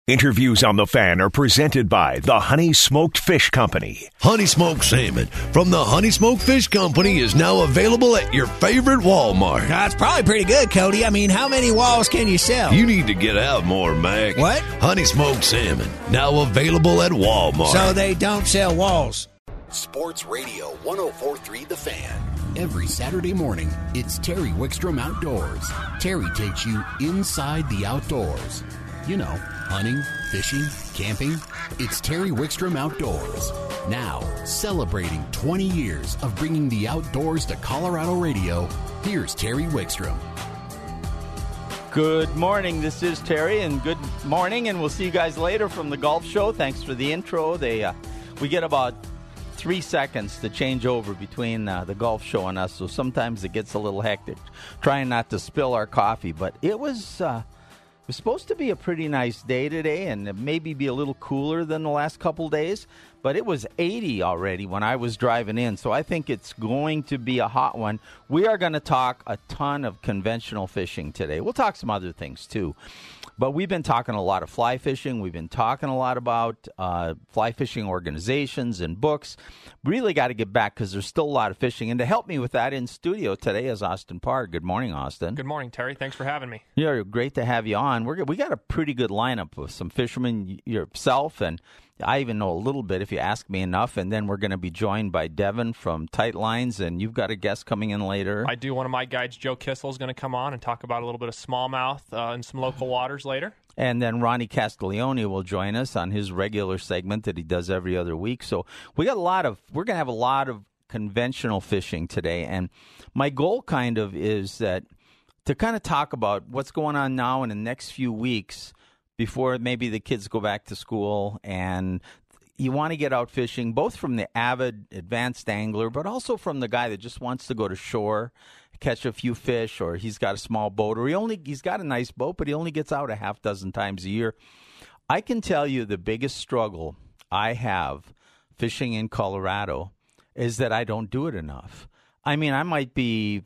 Interviews on the Fan are presented by the Honey Smoked Fish Company. Honey Smoked Salmon from the Honey Smoked Fish Company is now available at your favorite Walmart. That's probably pretty good, Cody. I mean, how many walls can you sell? You need to get out more, Mac. What? Honey Smoked Salmon, now available at Walmart. So they don't sell walls. Sports Radio 104.3 The Fan. Every Saturday morning, it's Terry Wickstrom Outdoors. Terry takes you inside the outdoors. You know, hunting, fishing, camping. It's Terry Wickstrom Outdoors. Now, celebrating 20 years of bringing the outdoors to Colorado radio, here's Terry Wickstrom. Good morning. This is Terry, and good morning, and we'll see you guys later from the golf show. Thanks for the intro. We get about 3 seconds to change over between the golf show and us, so sometimes it gets a little hectic. Trying not to spill our coffee, but it was supposed to be a pretty nice day today, and maybe be a little cooler than the last couple days, but it was 80 already when I was driving in, so I think it's going to be a hot one. We are going to talk a ton of conventional fishing today. We'll talk some other things too, but we've been talking a lot of fly fishing. We've been talking a lot about fly fishing organizations and books. Really got to get back because there's still a lot of fishing. And to help me with that in studio today is Austin Parr. Good morning, Austin. Good morning, Terry. Thanks for having me. Yeah, great to have you on. We got a pretty good lineup with some fishermen, yourself, and I even know a little bit if you ask me enough. And then we're going to be joined by Devin from Tight Lines, and you've got a guest coming in later. I do. One of my guides, Joe Kissel, is going to come on and talk about a little bit of smallmouth in some local waters later. And then Ronnie Castiglione will join us on his regular segment that he does every other week. So we're going to have a lot of conventional fishing today. And my goal kind of is that to kind of talk about what's going on now in the next few weeks before maybe the kids go back to school, and you want to get out fishing, both from the avid advanced angler, but also from the guy that just wants to go to shore, catch a few fish, or he's got a small boat, or he's got a nice boat, but he only gets out a half dozen times a year. I can tell you the biggest struggle I have fishing in Colorado is that I don't do it enough. I mean, I might be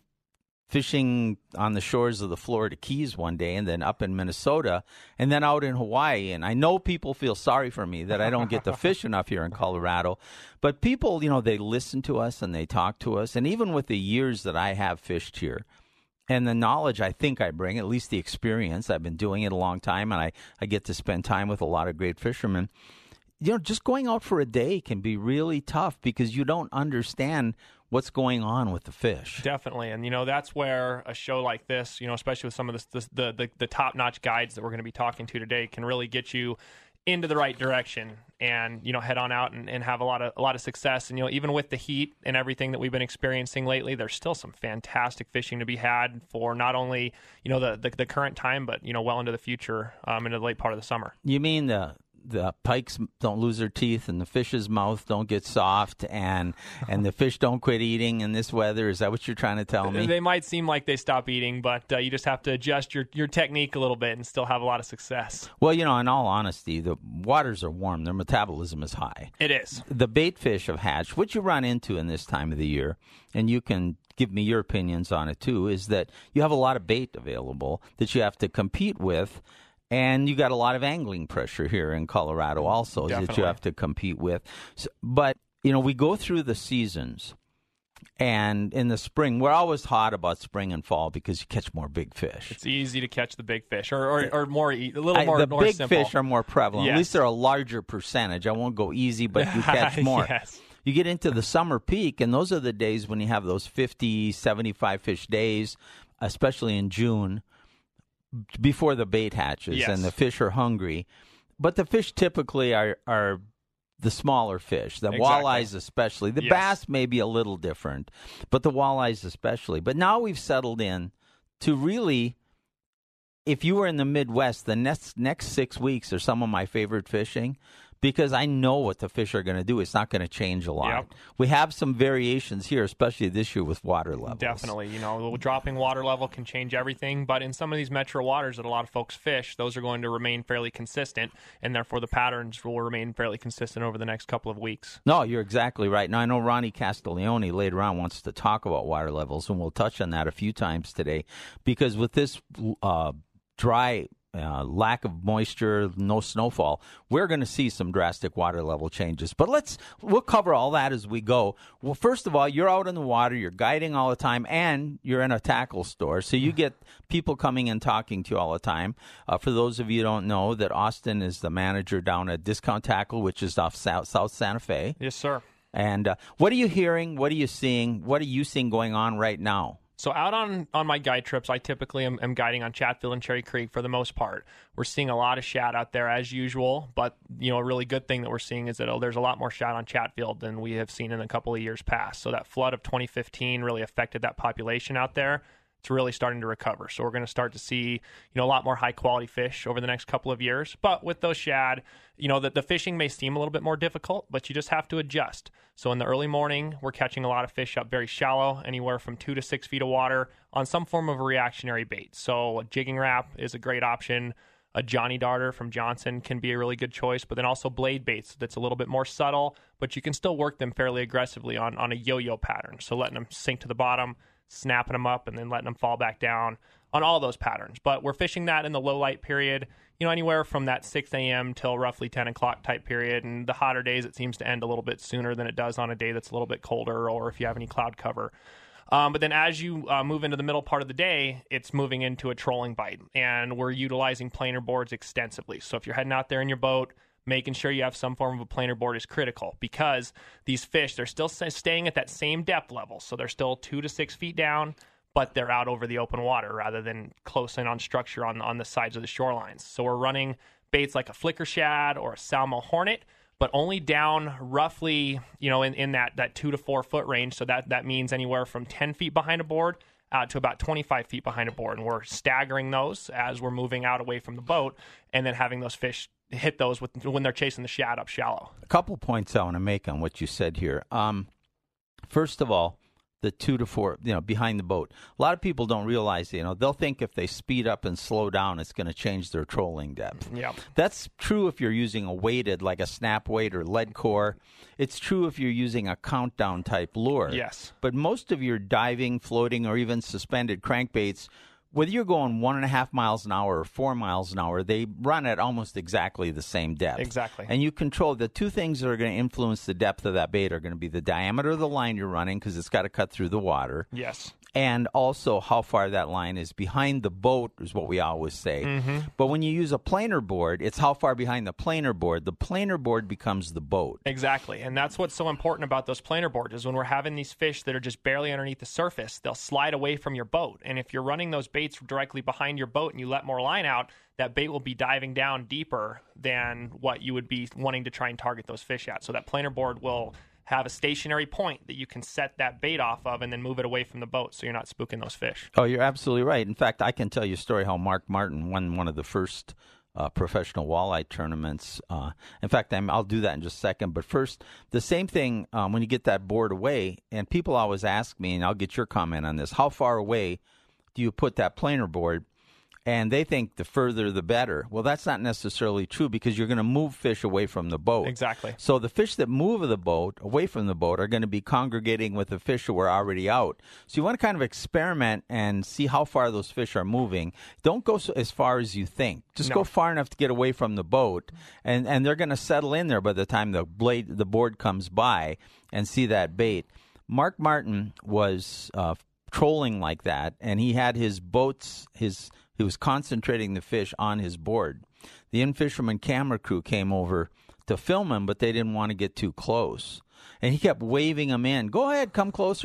fishing on the shores of the Florida Keys one day, and then up in Minnesota, and then out in Hawaii. And I know people feel sorry for me that I don't get to fish enough here in Colorado. But people, they listen to us and they talk to us. And even with the years that I have fished here and the knowledge I think I bring, at least the experience, I've been doing it a long time, and I get to spend time with a lot of great fishermen. Just going out for a day can be really tough because you don't understand what's going on with the fish. Definitely. And, that's where a show like this, especially with some of the top-notch guides that we're going to be talking to today, can really get you into the right direction and, head on out and have a lot of success. And, even with the heat and everything that we've been experiencing lately, there's still some fantastic fishing to be had for not only, the current time, but, well into the future, into the late part of the summer. You mean the pikes don't lose their teeth and the fish's mouth don't get soft and the fish don't quit eating in this weather? Is that what you're trying to tell me? They might seem like they stop eating, but you just have to adjust your technique a little bit and still have a lot of success. Well, in all honesty, the waters are warm. Their metabolism is high. It is. The bait fish have hatched. What you run into in this time of the year, and you can give me your opinions on it too, is that you have a lot of bait available that you have to compete with. And you got a lot of angling pressure here in Colorado also. Definitely. That you have to compete with. But, we go through the seasons. And in the spring, we're always hot about spring and fall because you catch more big fish. It's easy to catch the big fish or more, a little more the big simple. Fish are more prevalent. Yes. At least they're a larger percentage. I won't go easy, but you catch more. Yes. You get into the summer peak, and those are the days when you have those 50, 75 fish days, especially in June, before the bait hatches. Yes. And the fish are hungry. But the fish typically are the smaller fish, the walleyes especially. The bass may be a little different, but the walleyes especially. But now we've settled in to really, if you were in the Midwest, the next 6 weeks are some of my favorite fishing because I know what the fish are going to do. It's not going to change a lot. Yep. We have some variations here, especially this year with water levels. Definitely. Dropping water level can change everything, but in some of these metro waters that a lot of folks fish, those are going to remain fairly consistent, and therefore the patterns will remain fairly consistent over the next couple of weeks. No, you're exactly right. Now, I know Ronnie Castiglione later on wants to talk about water levels, and we'll touch on that a few times today, because with this dry lack of moisture, no snowfall, we're going to see some drastic water level changes. But we'll cover all that as we go. Well, first of all, you're out in the water, you're guiding all the time, and you're in a tackle store. So you get people coming and talking to you all the time. For those of you who don't know, that Austin is the manager down at Discount Tackle, which is off South Santa Fe. Yes, sir. And what are you hearing? What are you seeing? What are you seeing going on right now? So out on my guide trips, I typically am guiding on Chatfield and Cherry Creek for the most part. We're seeing a lot of shad out there as usual, but a really good thing that we're seeing is that there's a lot more shad on Chatfield than we have seen in a couple of years past. So that flood of 2015 really affected that population out there. It's really starting to recover. So we're going to start to see, a lot more high quality fish over the next couple of years. But with those shad, the fishing may seem a little bit more difficult, but you just have to adjust. So in the early morning, we're catching a lot of fish up very shallow, anywhere from 2 to 6 feet of water on some form of a reactionary bait. So a jigging wrap is a great option. A Johnny Darter from Johnson can be a really good choice, but then also blade baits that's a little bit more subtle, but you can still work them fairly aggressively on a yo-yo pattern. So letting them sink to the bottom, snapping them up, and then letting them fall back down on all those patterns. But we're fishing that in the low light period, anywhere from that 6 a.m. till roughly 10 o'clock type period. And the hotter days, it seems to end a little bit sooner than it does on a day that's a little bit colder or if you have any cloud cover. But then as you move into the middle part of the day, it's moving into a trolling bite. And we're utilizing planer boards extensively. So if you're heading out there in your boat, making sure you have some form of a planer board is critical, because these fish, they're still staying at that same depth level. So they're still 2 to 6 feet down, but they're out over the open water rather than close in on structure on the sides of the shorelines. So we're running baits like a flicker shad or a Salmo Hornet, but only down roughly, in that 2 to 4 foot range. So that means anywhere from 10 feet behind a board to about 25 feet behind a board. And we're staggering those as we're moving out away from the boat, and then having those fish hit those when they're chasing the shad up shallow. A couple points I want to make on what you said here. First of all, the 2 to 4, behind the boat. A lot of people don't realize, they'll think if they speed up and slow down, it's going to change their trolling depth. Yeah. That's true if you're using a weighted, like a snap weight or lead core. It's true if you're using a countdown type lure. Yes. But most of your diving, floating, or even suspended crankbaits, whether you're going 1.5 miles an hour or 4 miles an hour, they run at almost exactly the same depth. Exactly. And you control the two things that are going to influence the depth of that bait are going to be the diameter of the line you're running, because it's got to cut through the water. Yes. And also how far that line is behind the boat is what we always say. Mm-hmm. But when you use a planer board, it's how far behind the planer board. The planer board becomes the boat. Exactly. And that's what's so important about those planer boards, is when we're having these fish that are just barely underneath the surface, they'll slide away from your boat. And if you're running those baits directly behind your boat and you let more line out, that bait will be diving down deeper than what you would be wanting to try and target those fish at. So that planer board will have a stationary point that you can set that bait off of and then move it away from the boat so you're not spooking those fish. Oh, you're absolutely right. In fact, I can tell you a story how Mark Martin won one of the first professional walleye tournaments. In fact, I'll do that in just a second. But first, the same thing when you get that board away, and people always ask me, and I'll get your comment on this, how far away do you put that planer board? And they think the further the better. Well, that's not necessarily true, because you're going to move fish away from the boat. Exactly. So the fish that move the boat away from the boat are going to be congregating with the fish who are already out. So you want to kind of experiment and see how far those fish are moving. Don't go as far as you think. Just go far enough to get away from the boat, and they're going to settle in there by the time the board comes by and see that bait. Mark Martin was trolling like that, and he had his boats, he was concentrating the fish on his board. The in-fisherman camera crew came over to film him, but they didn't want to get too close. And he kept waving them in. Go ahead, come closer,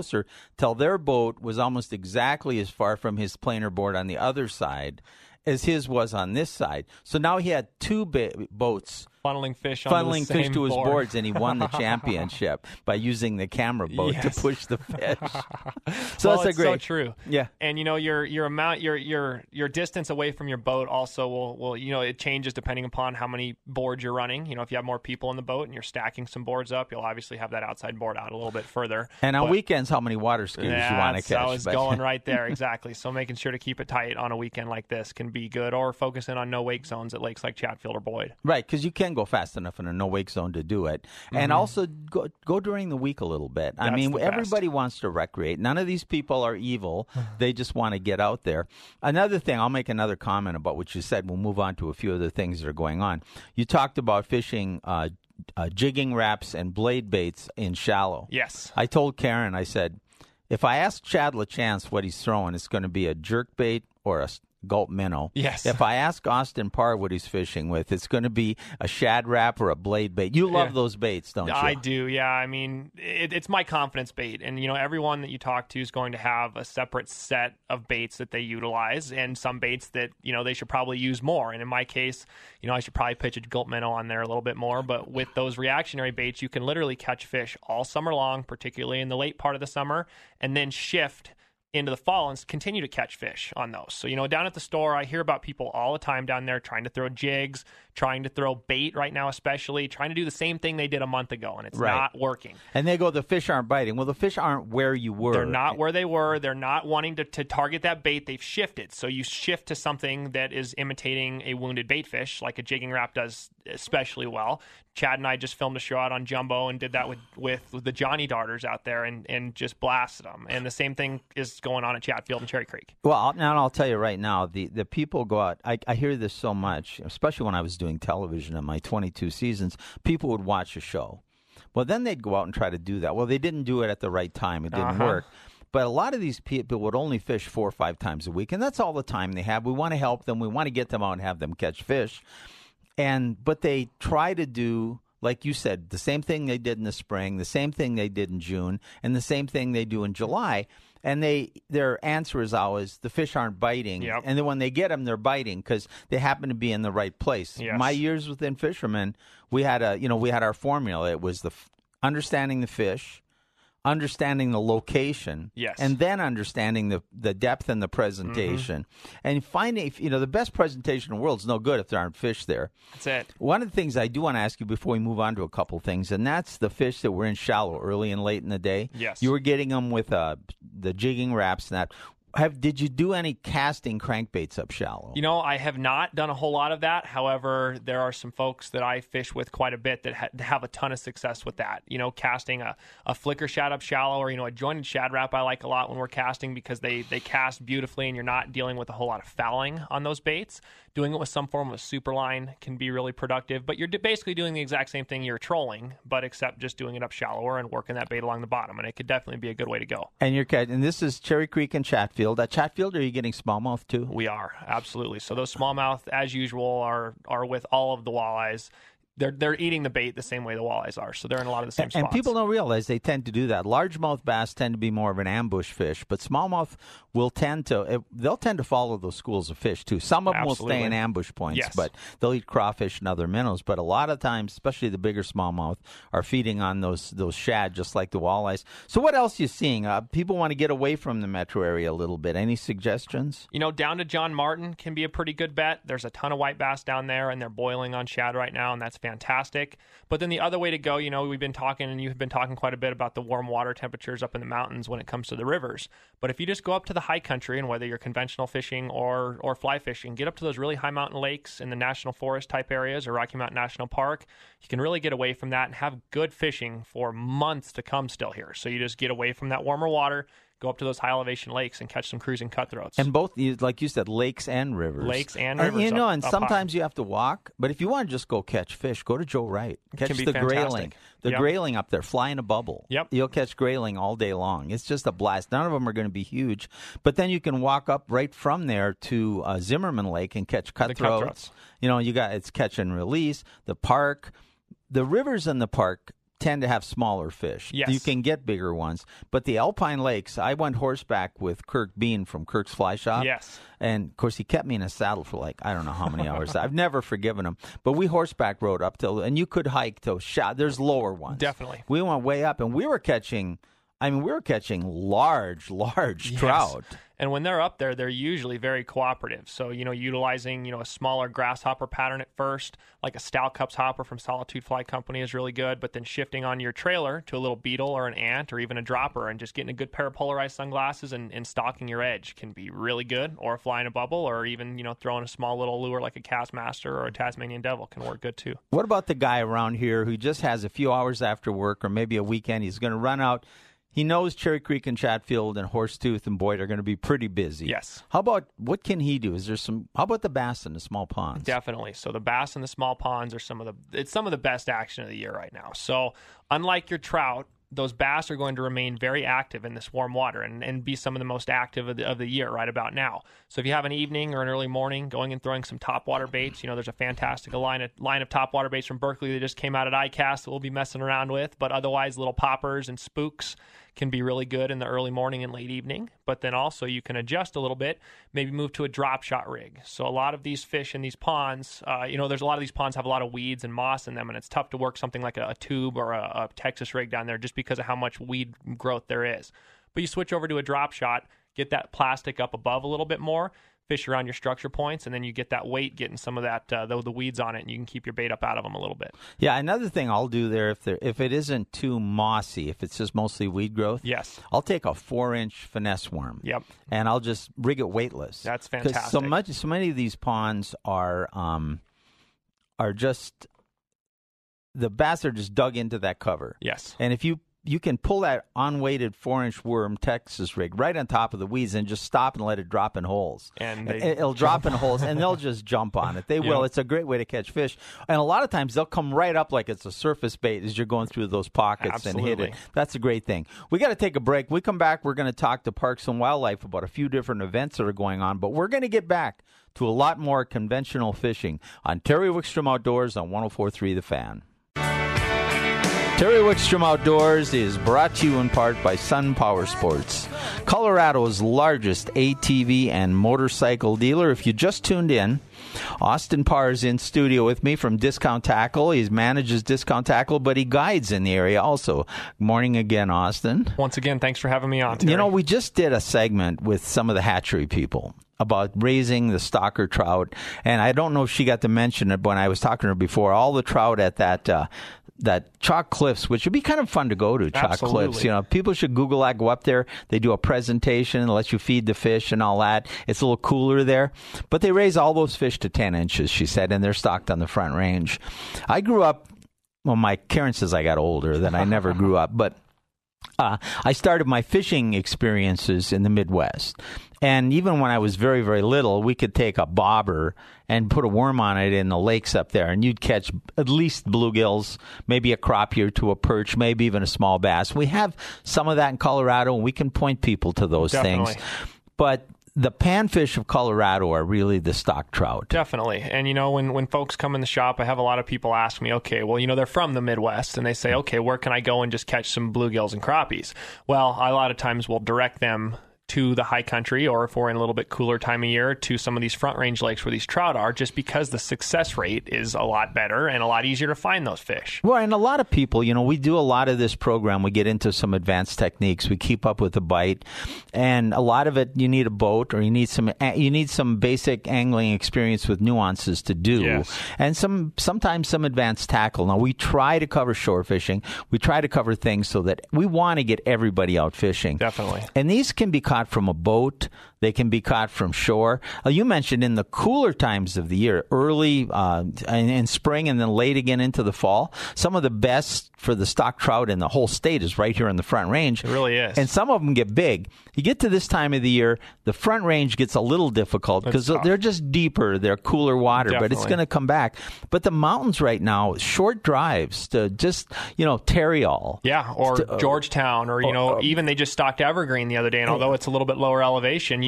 till their boat was almost exactly as far from his planer board on the other side as his was on this side. So now he had two boats funneling fish to his boards, and he won the championship by using the camera boat to push the fish. So that's so true. Yeah. And your amount, your distance away from your boat also will it changes depending upon how many boards you're running. If you have more people in the boat and you're stacking some boards up, you'll obviously have that outside board out a little bit further. And on weekends, how many water skiers you want to catch? I was going right there, exactly. So making sure to keep it tight on a weekend like this can be good, or focusing on no wake zones at lakes like Chatfield or Boyd. Right, because you can can't go fast enough in a no-wake zone to do it. And also go during the week a little bit. I mean, everybody wants to recreate. None of these people are evil. They just want to get out there. Another thing, I'll make another comment about what you said. We'll move on to a few other things that are going on. You talked about fishing jigging wraps and blade baits in shallow. Yes. I told Karen, I said, if I ask Chad LaChance what he's throwing, it's going to be a jerk bait or a gulp minnow. Yes. If I ask Austin Parr what he's fishing with, it's going to be a shad wrap or a blade bait. You love those baits, don't you? I do, yeah. I mean, it's my confidence bait. And, everyone that you talk to is going to have a separate set of baits that they utilize and some baits that, they should probably use more. And in my case, I should probably pitch a gulp minnow on there a little bit more. But with those reactionary baits, you can literally catch fish all summer long, particularly in the late part of the summer, and then shift into the fall and continue to catch fish on those. So, down at the store, I hear about people all the time down there trying to throw jigs, trying to throw bait right now, especially trying to do the same thing they did a month ago, and it's not working. And they go, the fish aren't biting. Well, the fish aren't where you were. They're not where they were. They're not wanting to target that bait. They've shifted. So you shift to something that is imitating a wounded bait fish, like a jigging wrap does especially well. Chad and I just filmed a show out on Jumbo and did that with the Johnny Darters out there and just blasted them. And the same thing is going on at Chatfield and Cherry Creek. Well, I'll tell you right now, the people go out. I hear this so much, especially when I was doing television in my 22 seasons. People would watch a show. Well, then they'd go out and try to do that. Well, they didn't do it at the right time. It didn't work. But a lot of these people would only fish 4 or 5 times a week, and that's all the time they have. We want to help them. We want to get them out and have them catch fish. But they try to do, like you said, the same thing they did in the spring, the same thing they did in June, and the same thing they do in July. And their answer is always, the fish aren't biting. Yep. And then when they get them, they're biting because they happen to be in the right place. Yes. My years within fishermen, we had our formula. It was understanding the fish, understanding the location, and then understanding the depth and the presentation. And finding, the best presentation in the world is no good if there aren't fish there. That's it. One of the things I do want to ask you before we move on to a couple things, and that's the fish that were in shallow early and late in the day. Yes. You were getting them with the jigging wraps and that. Did you do any casting crankbaits up shallow? I have not done a whole lot of that. However, there are some folks that I fish with quite a bit that have a ton of success with that. Casting a flicker shad up shallow or, a jointed shad wrap I like a lot when we're casting because they cast beautifully and you're not dealing with a whole lot of fouling on those baits. Doing it with some form of super line can be really productive, but you're basically doing the exact same thing you're trolling, but except just doing it up shallower and working that bait along the bottom, and it could definitely be a good way to go. And this is Cherry Creek and Chatfield. At Chatfield, are you getting smallmouth too? We are, absolutely. So those smallmouth, as usual, are with all of the walleyes. They're eating the bait the same way the walleyes are, so they're in a lot of the same spots. And people don't realize they tend to do that. Largemouth bass tend to be more of an ambush fish, but smallmouth they'll tend to follow those schools of fish too. Some of them will stay in ambush points, but they'll eat crawfish and other minnows. But a lot of times, especially the bigger smallmouth, are feeding on those shad just like the walleyes. So what else are you seeing? People want to get away from the metro area a little bit. Any suggestions? Down to John Martin can be a pretty good bet. There's a ton of white bass down there, and they're boiling on shad right now, and that's fantastic. But then the other way to go, we've been talking, and you've been talking quite a bit about the warm water temperatures up in the mountains when it comes to the rivers. But if you just go up to the high country, and whether you're conventional fishing or fly fishing, get up to those really high mountain lakes in the national forest type areas or Rocky Mountain National Park, you can really get away from that and have good fishing for months to come still here. So you just get away from that warmer water, go up to those high elevation lakes and catch some cruising cutthroats. And both, like you said, lakes and rivers. And sometimes you have to walk. But if you want to just go catch fish, go to Joe Wright. Catch the grayling. The grayling up there, fly in a bubble. Yep. You'll catch grayling all day long. It's just a blast. None of them are going to be huge. But then you can walk up right from there to Zimmerman Lake and catch cutthroats. It's catch and release. The park. The rivers in the park tend to have smaller fish. Yes. You can get bigger ones. But the Alpine Lakes, I went horseback with Kirk Bean from Kirk's Fly Shop. Yes. And, of course, he kept me in a saddle for I don't know how many hours. I've never forgiven him. But we horseback rode up and you could hike to there's lower ones. Definitely. We went way up, and we were catching I mean, we were catching large trout. And when they're up there, they're usually very cooperative. So, utilizing, a smaller grasshopper pattern at first, like a Stout Cups hopper from Solitude Fly Company is really good. But then shifting on your trailer to a little beetle or an ant or even a dropper and just getting a good pair of polarized sunglasses and stalking your edge can be really good. Or flying a bubble, or even, throwing a small little lure like a Castmaster or a Tasmanian Devil can work good too. What about the guy around here who just has a few hours after work or maybe a weekend? He's going to run out. He knows Cherry Creek and Chatfield and Horsetooth and Boyd are going to be pretty busy. Yes. How about, what can he do? How about the bass in the small ponds? Definitely. So the bass in the small ponds are some of the best action of the year right now. So unlike your trout, those bass are going to remain very active in this warm water and be some of the most active of the year right about now. So if you have an evening or an early morning going and throwing some topwater baits, there's a fantastic line of topwater baits from Berkley that just came out at ICAST that we'll be messing around with. But otherwise, little poppers and spooks can be really good in the early morning and late evening. But then also you can adjust a little bit, maybe move to a drop shot rig. So a lot of these fish in these ponds, there's a lot of these ponds have a lot of weeds and moss in them, and it's tough to work something like a tube or a Texas rig down there just because of how much weed growth there is. But you switch over to a drop shot, get that plastic up above a little bit more, fish around your structure points, and then you get that weight getting some of that the weeds on it, and you can keep your bait up out of them a little bit. Yeah, another thing I'll do there, if it isn't too mossy, if it's just mostly weed growth, yes, I'll take a 4-inch finesse worm. Yep. And I'll just rig it weightless. That's fantastic. Because so many of these ponds are just, the bass are just dug into that cover. Yes. And if you can pull that unweighted 4-inch worm Texas rig right on top of the weeds and just stop and let it drop in holes. And it'll drop in holes, and they'll just jump on it. They will. It's a great way to catch fish. And a lot of times they'll come right up like it's a surface bait as you're going through those pockets and hit it. That's a great thing. We got to take a break. When we come back, we're going to talk to Parks and Wildlife about a few different events that are going on, but we're going to get back to a lot more conventional fishing on Terry Wickstrom Outdoors on 104.3 The Fan. Terry Wickstrom Outdoors is brought to you in part by Sun Power Sports, Colorado's largest ATV and motorcycle dealer. If you just tuned in, Austin Parr is in studio with me from Discount Tackle. He manages Discount Tackle, but he guides in the area also. Good morning again, Austin. Once again, thanks for having me on, Terry. We just did a segment with some of the hatchery people about raising the stocker trout, and I don't know if she got to mention it when I was talking to her before. All the trout at that Chalk Cliffs, which would be kind of fun to go to, Chalk Cliffs. People should Google that, go up there. They do a presentation, let you feed the fish and all that. It's a little cooler there. But they raise all those fish to 10 inches, she said, and they're stocked on the Front Range. I grew up, Karen says I got older, that I never grew up, but I started my fishing experiences in the Midwest. And even when I was very, very little, we could take a bobber and put a worm on it in the lakes up there, and you'd catch at least bluegills, maybe a crappie or two, a perch, maybe even a small bass. We have some of that in Colorado, and we can point people to those things. But the panfish of Colorado are really the stock trout. Definitely. And, when folks come in the shop, I have a lot of people ask me, okay, well, they're from the Midwest, and they say, okay, where can I go and just catch some bluegills and crappies? Well, a lot of times we'll direct them to the high country, or if we're in a little bit cooler time of year, to some of these Front Range lakes where these trout are, just because the success rate is a lot better and a lot easier to find those fish. Well, and a lot of people, we do a lot of this program. We get into some advanced techniques. We keep up with the bite, and a lot of it you need a boat, or you need some basic angling experience with nuances to do, yes. And sometimes some advanced tackle. Now, we try to cover shore fishing. We try to cover things so that we want to get everybody out fishing. Definitely. And these can be caught from a boat. They can be caught from shore. You mentioned in the cooler times of the year, early in spring and then late again into the fall, some of the best for the stock trout in the whole state is right here in the Front Range. It really is. And some of them get big. You get to this time of the year, the Front Range gets a little difficult because they're just deeper. They're cooler water, Definitely. but it's going to come back. But the mountains right now, short drives to just, Tarryall. Yeah, or Georgetown, or, even they just stocked Evergreen the other day, and although it's a little bit lower elevation, you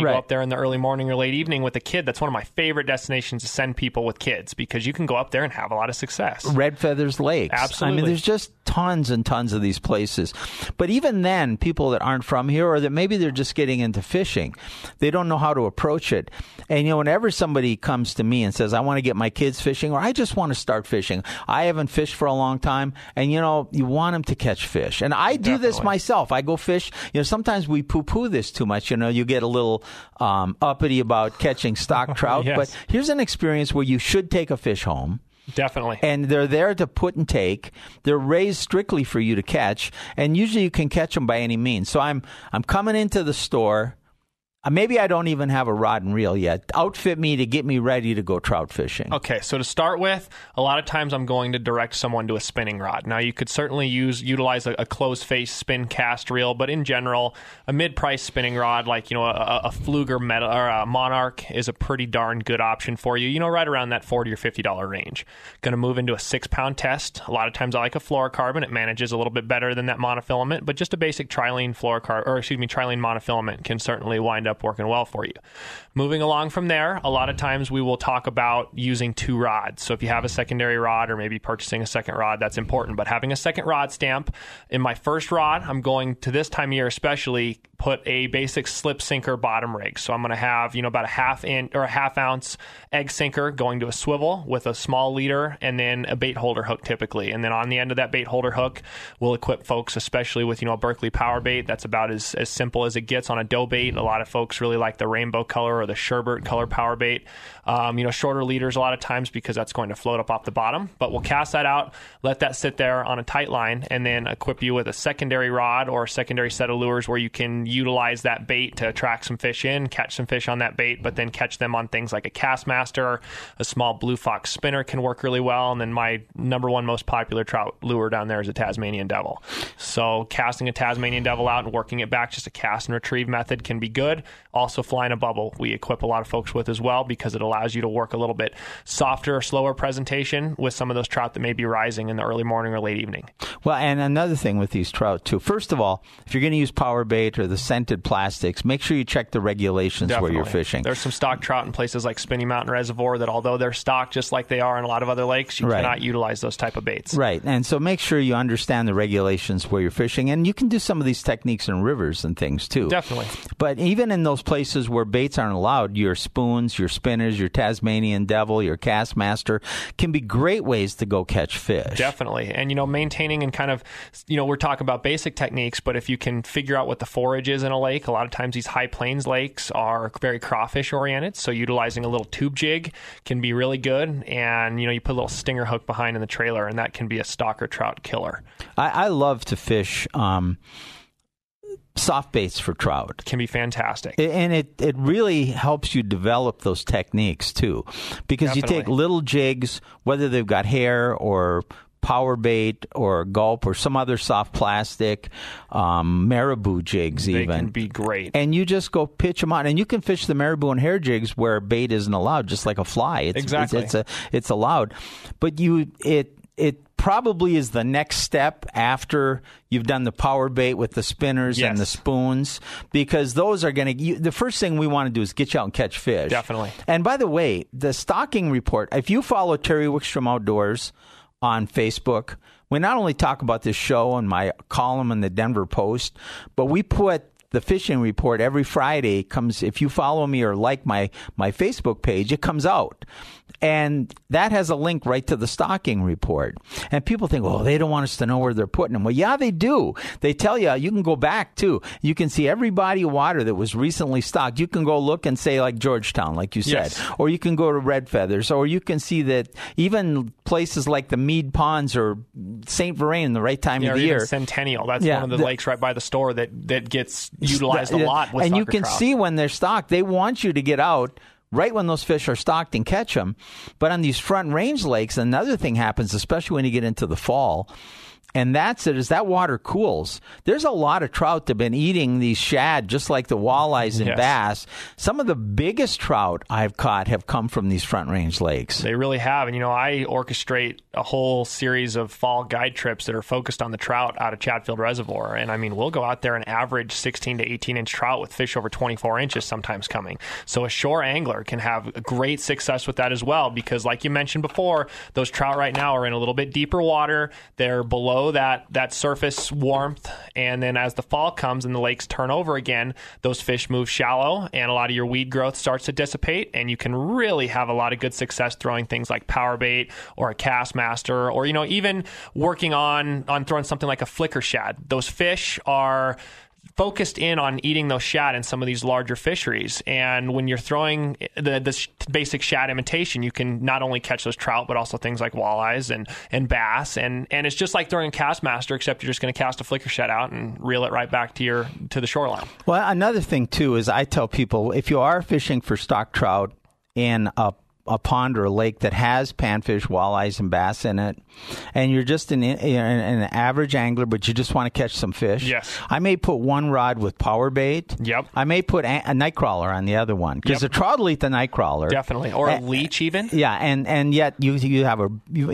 you go up there in the early morning or late evening with a kid, that's one of my favorite destinations to send people with kids, because you can go up there and have a lot of success. Red Feathers Lakes. Absolutely. I mean, there's just tons and tons of these places. But even then, people that aren't from here, or that maybe they're just getting into fishing, they don't know how to approach it. And, whenever somebody comes to me and says, I want to get my kids fishing, or I just want to start fishing, I haven't fished for a long time, and, you want them to catch fish. And I do this myself. I go fish. Sometimes we poo-poo this too much. You get a little uppity about catching stock trout. Yes. But here's an experience where you should take a fish home. Definitely. And they're there to put and take. They're raised strictly for you to catch, and usually you can catch them by any means. So I'm coming into the store. Maybe I don't even have a rod and reel yet. Outfit me to get me ready to go trout fishing. Okay, so to start with, a lot of times I'm going to direct someone to a spinning rod. Now, you could certainly utilize a closed-face spin cast reel, but in general, a mid-price spinning rod like a Pfluger Metal or a Monarch is a pretty darn good option for you. Right around that $40 or $50 range. Going to move into a 6-pound test. A lot of times I like a fluorocarbon. It manages a little bit better than that monofilament, but just a basic trilene trilene monofilament can certainly wind up working well for you. Moving along from there, a lot of times we will talk about using 2 rods. So if you have a secondary rod, or maybe purchasing a second rod, that's important. But having a second rod stamp, in my first rod, I'm going to, this time of year especially, put a basic slip sinker bottom rig. So I'm going to have, about a half ounce egg sinker going to a swivel with a small leader, and then a bait holder hook typically. And then on the end of that bait holder hook, we'll equip folks, especially with, a Berkley power bait. That's about as simple as it gets on a dough bait. A lot of folks really like the rainbow color or the sherbet color power bait. Shorter leaders a lot of times, because that's going to float up off the bottom. But we'll cast that out, let that sit there on a tight line, and then equip you with a secondary rod or a secondary set of lures where you can utilize that bait to attract some fish in, catch some fish on that bait, but then catch them on things like a Castmaster. A small Blue Fox spinner can work really well. And then my number one most popular trout lure down there is a Tasmanian Devil. So casting a Tasmanian Devil out and working it back, just a cast and retrieve method, can be good. Also, flying a bubble, we equip a lot of folks with as well, because it allows you to work a little bit softer, slower presentation with some of those trout that may be rising in the early morning or late evening. Well, and another thing with these trout, too. First of all, if you're going to use power bait or the scented plastics, make sure you check the regulations where you're fishing. There's some stock trout in places like Spinney Mountain Reservoir that, although they're stocked just like they are in a lot of other lakes, you cannot utilize those type of baits. Right. And so make sure you understand the regulations where you're fishing. And you can do some of these techniques in rivers and things, too. Definitely. But even in those places where baits aren't allowed, your spoons, your spinners, your Tasmanian Devil, your Castmaster can be great ways to go catch fish. Definitely. And, maintaining and kind of, we're talking about basic techniques, but if you can figure out what the forage is in a lake, a lot of times these high plains lakes are very crawfish oriented. So utilizing a little tube jig can be really good. And, you put a little stinger hook behind in the trailer, and that can be a stalker trout killer. I love to fish soft baits for trout. Can be fantastic. And it really helps you develop those techniques, too. Because Definitely. You take little jigs, whether they've got hair or power bait or gulp or some other soft plastic, marabou jigs even. They can be great. And you just go pitch them out. And you can fish the marabou and hair jigs where bait isn't allowed, just like a fly. Exactly. It's allowed. But it probably is the next step after you've done the power bait with the spinners and the spoons, because those are going to, the first thing we want to do is get you out and catch fish. Definitely. And by the way, the stocking report, if you follow Terry Wickstrom Outdoors on Facebook, we not only talk about this show and my column in the Denver Post, but we put the fishing report every Friday. Comes, if you follow me or like my Facebook page, it comes out. And that has a link right to the stocking report. And people think, oh, they don't want us to know where they're putting them. Well, yeah, they do. They tell you, you can go back, too. You can see every body of water that was recently stocked. You can go look and say, like Georgetown, like you said. Yes. Or you can go to Red Feathers. Or you can see that even places like the Mead Ponds or St. Vrain, the right time of the year. Centennial. That's one of the lakes right by the store that gets utilized a lot with and you can trout. see when they're stocked. They want you to get out right when those fish are stocked and catch them. But on these front range lakes, another thing happens, especially when you get into the fall. And that's it. As that water cools, there's a lot of trout that have been eating these shad, just like the walleyes and bass. Some of the biggest trout I've caught have come from these Front Range lakes. They really have. And, I orchestrate a whole series of fall guide trips that are focused on the trout out of Chatfield Reservoir. And, we'll go out there and average 16 to 18-inch trout with fish over 24 inches sometimes coming. So a shore angler can have great success with that as well because, like you mentioned before, those trout right now are in a little bit deeper water. They're below that surface warmth. And then as the fall comes and the lakes turn over again, those fish move shallow and a lot of your weed growth starts to dissipate. And you can really have a lot of good success throwing things like power bait or a Castmaster or, even working on throwing something like a flicker shad. Those fish are focused in on eating those shad in some of these larger fisheries. And when you're throwing the basic shad imitation, you can not only catch those trout, but also things like walleyes and bass. And it's just like throwing a Castmaster, except you're just going to cast a flicker shad out and reel it right back to the shoreline. Well, another thing, too, is I tell people, if you are fishing for stock trout in a pond or a lake that has panfish, walleyes, and bass in it, and you're just an average angler, but you just want to catch some fish. Yes. I may put one rod with power bait. Yep. I may put a night crawler on the other one because the trout will eat the night crawler. Definitely. Or a leech even. Yeah, and yet you have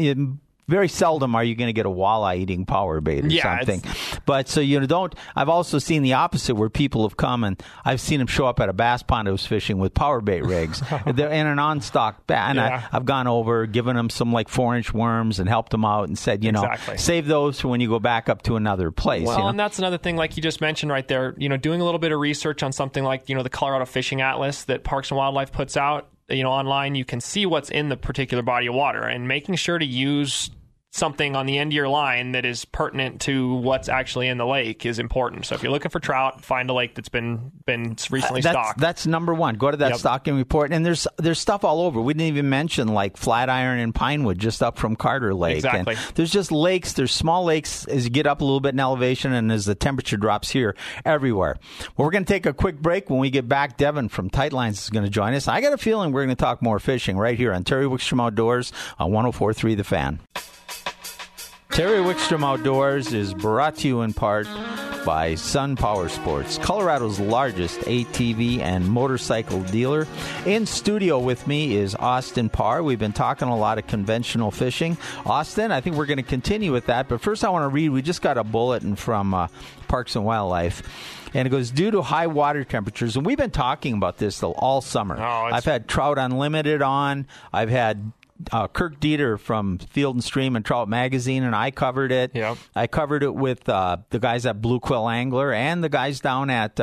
very seldom are you going to get a walleye eating power bait or something. But so don't. I've also seen the opposite where people have come and I've seen them show up at a bass pond I was fishing with power bait rigs. They're in an on-stock bass. And I've gone over, given them some like 4-inch worms and helped them out and said, save those for when you go back up to another place. Well, and that's another thing like you just mentioned right there, doing a little bit of research on something like, the Colorado Fishing Atlas that Parks and Wildlife puts out, online, you can see what's in the particular body of water and making sure to use something on the end of your line that is pertinent to what's actually in the lake is important. So if you're looking for trout, find a lake that's been recently stocked. That's number one. Go to that stocking report. And there's stuff all over. We didn't even mention like Flatiron and Pinewood just up from Carter Lake. Exactly. And there's just lakes. There's small lakes as you get up a little bit in elevation and as the temperature drops here everywhere. Well, we're going to take a quick break. When we get back, Devin from Tight Lines is going to join us. I got a feeling we're going to talk more fishing right here on Terry Wickstrom Outdoors on 104.3 The Fan. Terry Wickstrom Outdoors is brought to you in part by Sun Power Sports, Colorado's largest ATV and motorcycle dealer. In studio with me is Austin Parr. We've been talking a lot of conventional fishing. Austin, I think we're going to continue with that. But first I want to read, we just got a bulletin from Parks and Wildlife. And it goes, due to high water temperatures, and we've been talking about this all summer. I've had Trout Unlimited on. I've had Kirk Dieter from Field and Stream and Trout Magazine, and I covered it. Yep. I covered it with the guys at Blue Quill Angler and the guys down at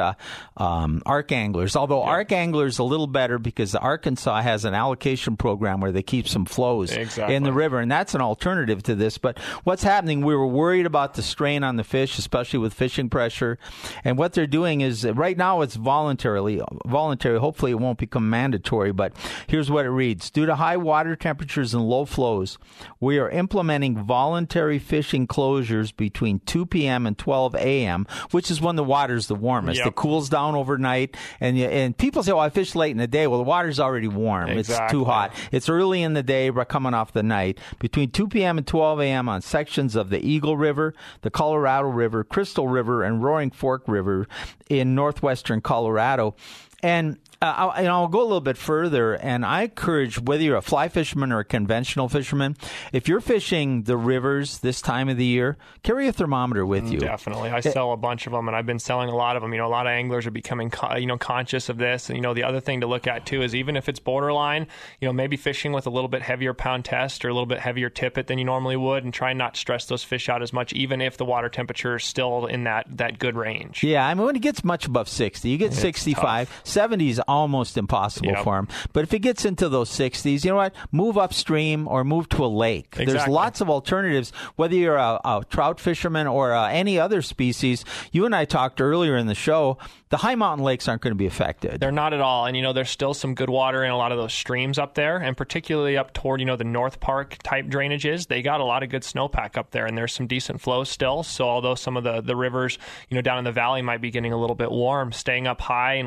Arc Anglers. Although Arc Anglers a little better because Arkansas has an allocation program where they keep some flows in the river, and that's an alternative to this. But what's happening, we were worried about the strain on the fish, especially with fishing pressure. And what they're doing is, right now it's voluntary. Hopefully it won't become mandatory, but here's what it reads. Due to high water temperatures and low flows, we are implementing voluntary fishing closures between 2 p.m. and 12 a.m., which is when the water's the warmest. It cools down overnight, and people say, I fish late in the day. Well, the water's already warm. It's too hot. It's early in the day. We're coming off the night. Between 2 p.m. and 12 a.m. on sections of the Eagle River, the Colorado River, Crystal River, and Roaring Fork River in northwestern Colorado. And I'll go a little bit further, and I encourage, whether you're a fly fisherman or a conventional fisherman, if you're fishing the rivers this time of the year, carry a thermometer with you. Definitely. I sell a bunch of them, and I've been selling a lot of them. A lot of anglers are becoming conscious of this. And, the other thing to look at, too, is even if it's borderline, maybe fishing with a little bit heavier pound test or a little bit heavier tippet than you normally would, and try not to stress those fish out as much, even if the water temperature is still in that good range. Yeah, when it gets much above 60, you get 65, 70 is almost impossible for them. But if it gets into those 60s, you know what? Move upstream or move to a lake. There's lots of alternatives, whether you're a trout fisherman or any other species. You and I talked earlier in the show, the high mountain lakes aren't going to be affected. They're not at all. And, there's still some good water in a lot of those streams up there, and particularly up toward, the North Park type drainages. They got a lot of good snowpack up there, and there's some decent flows still. So although some of the rivers, down in the valley might be getting a little bit warm, staying up high, and we talked about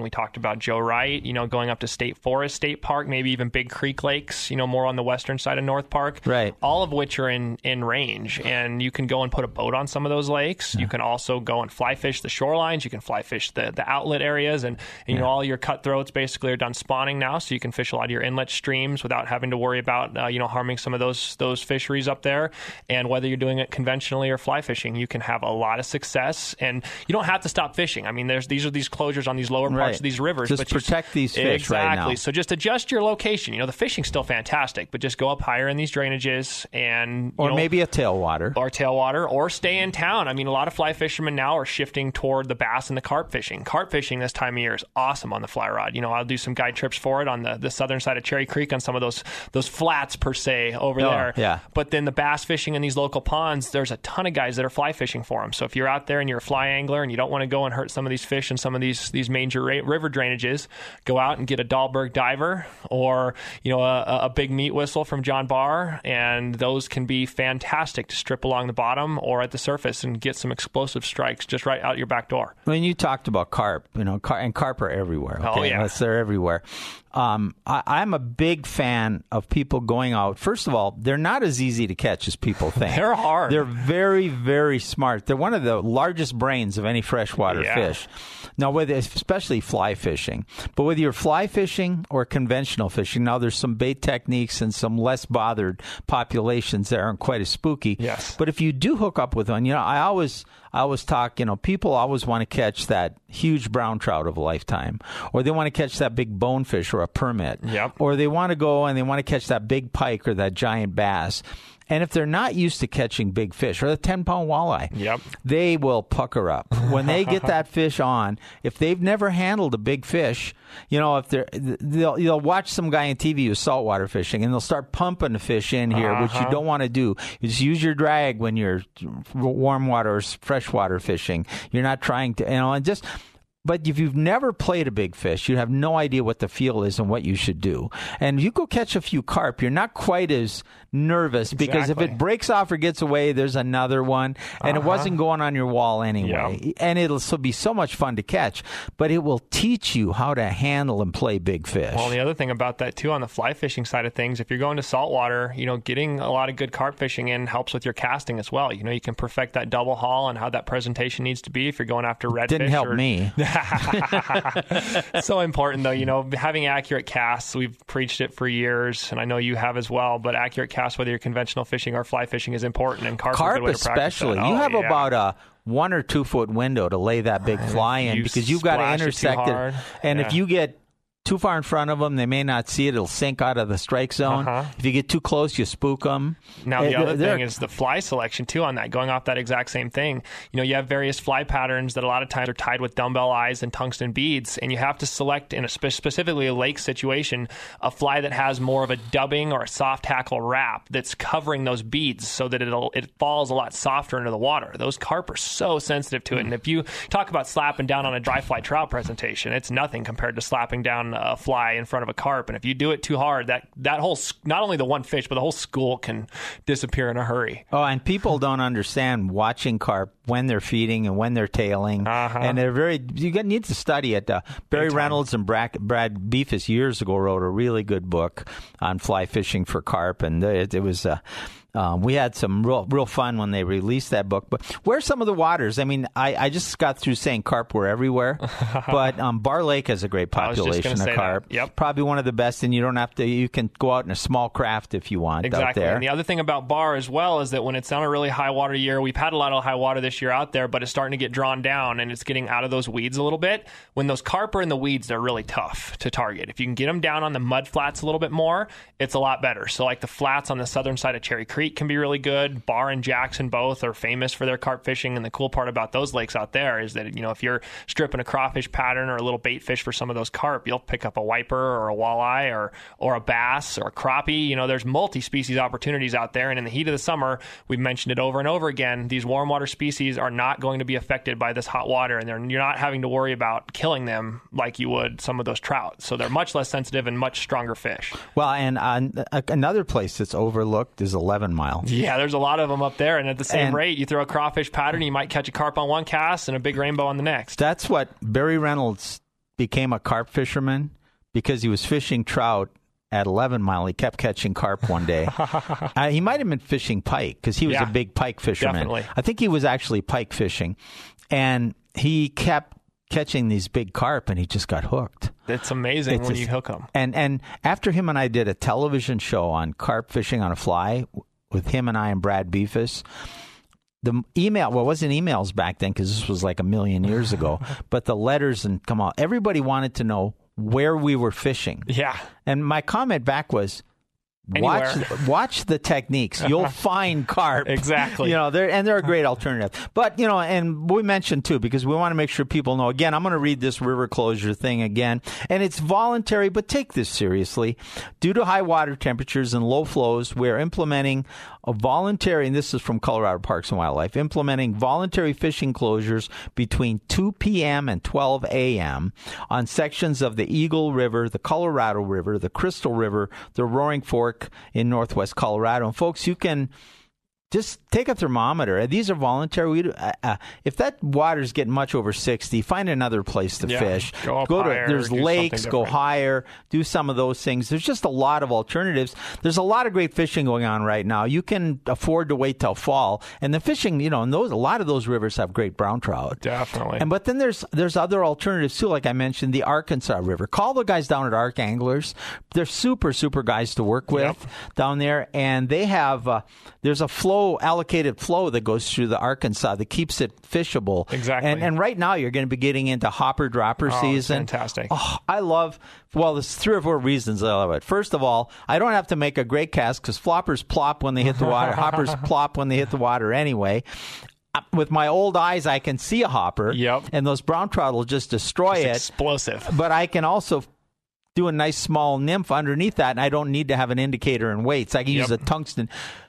about Joe Wright, going up to State Forest State Park, maybe even Big Creek Lakes, more on the western side of North Park. Right. All of which are in range. And you can go and put a boat on some of those lakes. You can also go and fly fish the shorelines. You can fly fish the outlet areas. And all your cutthroats basically are done spawning now. So you can fish a lot of your inlet streams without having to worry about, harming some of those fisheries up there. And whether you're doing it conventionally or fly fishing, you can have a lot of success. And you don't have to stop fishing. I mean, these are these closures on these lower parts of these rivers. Just protect these fish right now. Exactly. So just adjust your location. The fishing's still fantastic, but just go up higher in these drainages and maybe a tailwater. Or stay in town. I mean, a lot of fly fishermen now are shifting toward the bass and the carp fishing. Carp fishing this time of year is awesome on the fly rod. I'll do some guide trips for it on the southern side of Cherry Creek on some of those flats per se over there. Yeah. But then the bass fishing in these local ponds, there's a ton of guys that are fly fishing for them. So if you're out there and you're a fly angler and you don't want to go and hurt some of these fish in some of these major river drainages, go out and get a Dahlberg diver or a big meat whistle from John Barr, and those can be fantastic to strip along the bottom or at the surface and get some explosive strikes just right out your back door. When you talked about carp, and carp are everywhere. Okay? Oh, yeah. They're everywhere. I'm a big fan of people going out. First of all, they're not as easy to catch as people think. They're hard. They're very, very smart. They're one of the largest brains of any freshwater fish. Now, especially fly fishing. But whether you're fly fishing or conventional fishing, now there's some bait techniques and some less bothered populations that aren't quite as spooky. Yes. But if you do hook up with one, I always talk, people always want to catch that huge brown trout of a lifetime, or they want to catch that big bonefish or a permit, or they want to go and they want to catch that big pike or that giant bass. And if they're not used to catching big fish or the 10-pound walleye, they will pucker up. When they get that fish on, if they've never handled a big fish, if they'll watch some guy on TV who's saltwater fishing, and they'll start pumping the fish in here, which you don't want to do. You just use your drag when you're warm water or freshwater fishing. You're not trying to, But if you've never played a big fish, you have no idea what the feel is and what you should do. And if you go catch a few carp, you're not quite as nervous because if it breaks off or gets away, there's another one. And it wasn't going on your wall anyway. And it'll still be so much fun to catch. But it will teach you how to handle and play big fish. Well, the other thing about that, too, on the fly fishing side of things, if you're going to saltwater, getting a lot of good carp fishing in helps with your casting as well. You can perfect that double haul and how that presentation needs to be if you're going after redfish. Didn't help me. So important, though, having accurate casts. We've preached it for years, and I know you have as well, but accurate casts, whether you're conventional fishing or fly fishing, is important, and carp is a good way to especially. practice that. You have about a 1 or 2 foot window to lay that big fly in because you've got to intersect it. And if you get too far in front of them, they may not see it. It'll sink out of the strike zone. If you get too close, you spook them. Now, the other thing is the fly selection, too, on that, going off that exact same thing. You have various fly patterns that a lot of times are tied with dumbbell eyes and tungsten beads, and you have to select, in specifically a lake situation, a fly that has more of a dubbing or a soft hackle wrap that's covering those beads so that it falls a lot softer into the water. Those carp are so sensitive to it, and if you talk about slapping down on a dry fly trout presentation, it's nothing compared to slapping down a fly in front of a carp. And if you do it too hard, that whole, not only the one fish, but the whole school can disappear in a hurry. Oh, and people don't understand watching carp when they're feeding and when they're tailing. And they're need to study it. Barry Reynolds and Brad Beefus years ago wrote a really good book on fly fishing for carp, and it was we had some real fun when they released that book. But where's some of the waters? I mean, I just got through saying carp were everywhere, but Bar Lake has a great population of carp. Yep. Probably one of the best, and you don't have to. You can go out in a small craft if you want out there. And the other thing about Bar as well is that when it's on a really high water year, we've had a lot of high water this year out there, but it's starting to get drawn down and it's getting out of those weeds a little bit. When those carp are in the weeds, they're really tough to target. If you can get them down on the mud flats a little bit more, it's a lot better. So like the flats on the southern side of Cherry Creek can be really good. Bar and Jackson both are famous for their carp fishing, and the cool part about those lakes out there is that, if you're stripping a crawfish pattern or a little bait fish for some of those carp, you'll pick up a wiper or a walleye or a bass or a crappie. There's multi-species opportunities out there, and in the heat of the summer, we've mentioned it over and over again, these warm water species are not going to be affected by this hot water, and you're not having to worry about killing them like you would some of those trout. So they're much less sensitive and much stronger fish. Well, and another place that's overlooked is 11 Mile. Yeah, there's a lot of them up there, and at the same rate, you throw a crawfish pattern, you might catch a carp on one cast and a big rainbow on the next. That's what Barry Reynolds became a carp fisherman because he was fishing trout at 11 Mile. He kept catching carp one day. He might have been fishing pike because he was a big pike fisherman. Definitely. I think he was actually pike fishing. And he kept catching these big carp, and he just got hooked. It's amazing when you hook them. And after him and I did a television show on carp fishing on a fly with him and I and Brad Beefus, the email, well, it wasn't emails back then because this was like a million years ago, but the letters and come on, everybody wanted to know where we were fishing. Yeah. And my comment back was, watch the techniques. You'll find carp. Exactly. They're a great alternative. But, and we mentioned, too, because we want to make sure people know. Again, I'm going to read this river closure thing again. And it's voluntary, but take this seriously. Due to high water temperatures and low flows, we're implementing a voluntary, and this is from Colorado Parks and Wildlife, implementing voluntary fishing closures between 2 p.m. and 12 a.m. on sections of the Eagle River, the Colorado River, the Crystal River, the Roaring Fork in northwest Colorado. And folks, you can just take a thermometer. These are voluntary. If that water's getting much over 60, find another place to fish. Go higher, there's lakes, go higher, do some of those things. There's just a lot of alternatives. There's a lot of great fishing going on right now. You can afford to wait till fall. And the fishing, and a lot of those rivers have great brown trout. Definitely. But then there's other alternatives too, like I mentioned, the Arkansas River. Call the guys down at Ark Anglers. They're super, super guys to work with down there. And they have, there's a allocated flow that goes through the Arkansas that keeps it fishable. Exactly. And right now you're going to be getting into hopper dropper season. Fantastic. Oh, there's 3 or 4 reasons I love it. First of all, I don't have to make a great cast because floppers plop when they hit the water. Hoppers plop when they hit the water anyway. With my old eyes, I can see a hopper. Yep. And those brown trout will just destroy it. Explosive. But I can also do a nice small nymph underneath that, and I don't need to have an indicator and weights. I can use a tungsten.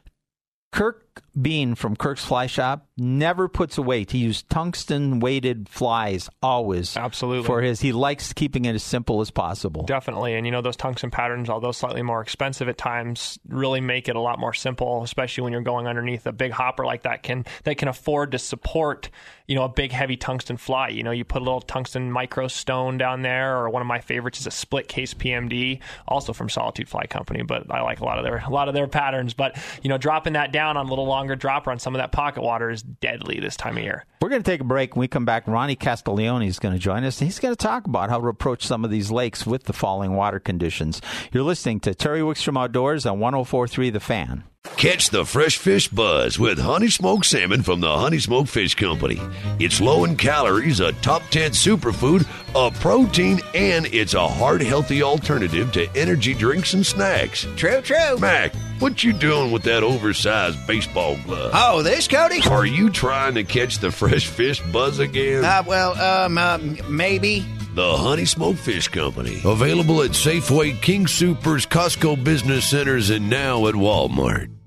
Kirk Bean from Kirk's Fly Shop never puts a weight. He used tungsten-weighted flies always. Absolutely. He likes keeping it as simple as possible. Definitely. And, those tungsten patterns, although slightly more expensive at times, really make it a lot more simple, especially when you're going underneath a big hopper like that can afford to support, a big, heavy tungsten fly. You put a little tungsten micro stone down there, or one of my favorites is a split case PMD, also from Solitude Fly Company, but I like a lot of their patterns. But, dropping that down on a little longer dropper on some of that pocket water is deadly this time of year. We're going to take a break. When we come back, Ronnie Castiglione is going to join us, and he's going to talk about how to approach some of these lakes with the falling water conditions. You're listening to Terry Wickstrom Outdoors on 104.3 The Fan. Catch the fresh fish buzz with Honey Smoked Salmon from the Honey Smoked Fish Company. It's low in calories, a top 10 superfood, a protein, and it's a heart healthy alternative to energy drinks and snacks. True. Mac, what you doing with that oversized baseball glove? Oh, this, Cody? Are you trying to catch the fresh fish buzz again? Maybe. The Honey Smoked Fish Company. Available at Safeway, King Soopers, Costco Business Centers, and now at Walmart.